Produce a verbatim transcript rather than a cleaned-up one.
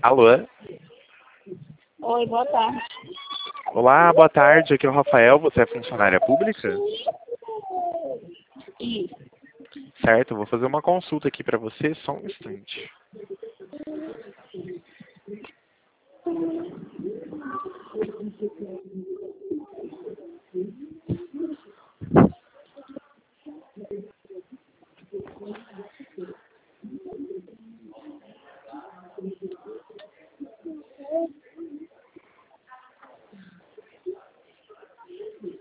Alô? Oi, boa tarde. Olá, boa tarde. Aqui é o Rafael. Você é funcionária pública? Isso. Certo, eu vou fazer uma consulta aqui para você, só um instante.